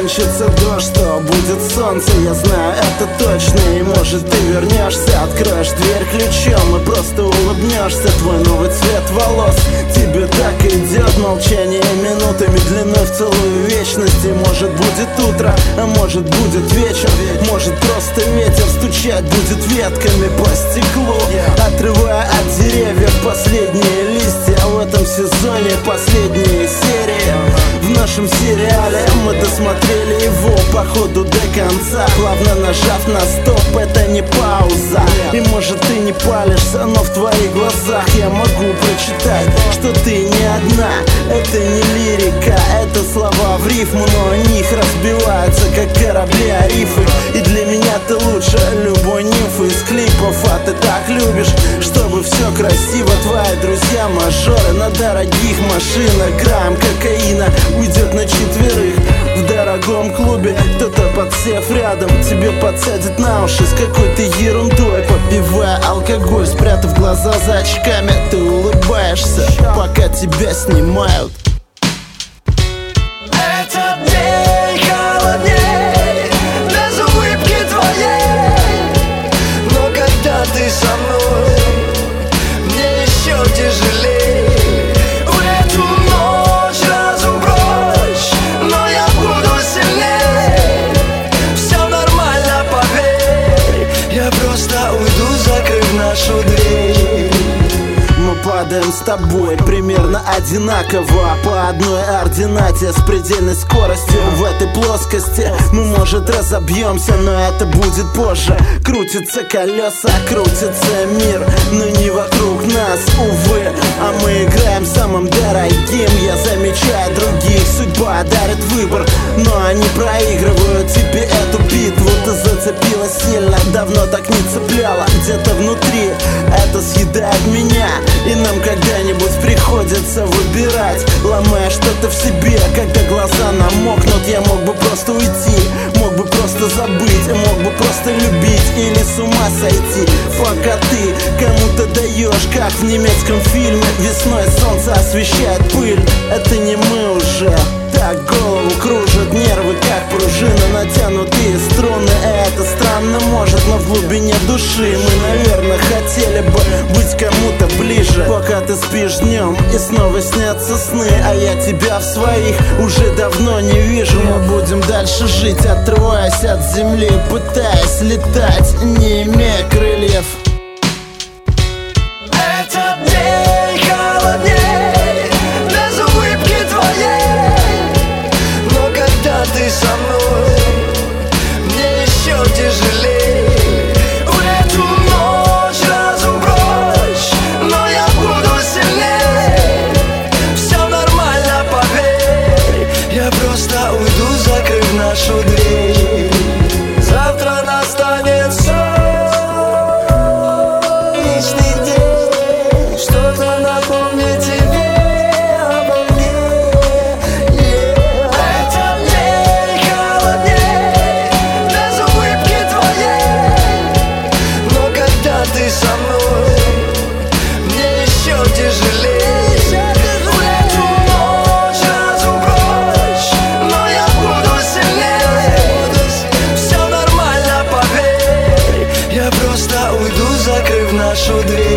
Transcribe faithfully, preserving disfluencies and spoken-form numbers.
кончится дождь, то будет солнце. Я знаю это точно, и может ты вернешься, откроешь дверь ключом и просто улыбнешься. Твой новый цвет волос тебе так идет, молчание минутами длиной в целую вечность. И может будет утро, а может будет вечер, может просто ветер стучать будет ветками по стеклу, отрывая от деревьев последние листья. В этом сезоне последние серии. В нашем сериале мы досмотрели его по ходу до конца, плавно нажав на стоп, это не пауза. И может ты не палишься, но в твоих глазах я могу прочитать, что ты не одна. Это не лирика, это слова в рифму, но они их разбиваются, как корабли о рифы. И для меня ты лучше любой нимфы из клипов. А ты так любишь, чтобы все красиво. Твои друзья мажоры на дорогих машинах, грамм кокаина уйдет на четверых в дорогом клубе. Кто-то, подсев рядом, тебе подсадит на уши с какой-то ерундой, попивая алкоголь, спрятав глаза за очками. Ты улыбаешься, пока тебя снимают. Этот день холодней без улыбки твоей, но когда ты со мной, мне еще тяжелей. В эту ночь разум прочь, но я буду сильней. Все нормально, поверь, я просто уйду, закрыв нашу дверь. Мы падаем с тобой примерно одинаково по одной ординате с предельной скоростью. В этой плоскости мы, может, разобьемся, но это будет позже. Крутятся колеса, крутится мир, но не вокруг нас, увы. А мы играем самым дорогим. Я замечаю других, судьба дарит выбор, но они проигрывают тебе эту битву. Ты зацепила сильно, давно так не цепляла. Где-то внутри это съедает меня, и нам когда-нибудь приходится выбирать, ломая что-то в себе. Когда глаза намокнут, я мог бы просто уйти, мог бы просто забыть, мог бы просто любить или с ума сойти. Пока ты кому-то даешь, как в немецком фильме, весной солнце освещает пыль. Это не мы уже. Так голову кружат нервы, как пружина, натянутые струны. Это странно, может, но в глубине души мы, наверное, хотели бы быть кому-то ближе. Пока ты спишь днем и снова снятся сны, а я тебя в своих уже давно не вижу. Мы будем дальше жить, отрываясь от земли, пытаясь летать, не имея крыльев. Этот день холодней без улыбки твоей, но когда ты со мной, мне еще тяжелей. В эту ночь разум прочь, но я буду сильней. Все нормально, поверь, я просто уйду, закрыв нашу дверь. Завтра настанет солнечный день, что-то напомнит тебе обо мне. Yeah. Этот день холодней без улыбки твоей, но когда ты со мной, мне еще тяжелей. В эту ночь разум прочь, но я буду сильней. Все нормально, поверь, я просто уйду, закрыв нашу дверь.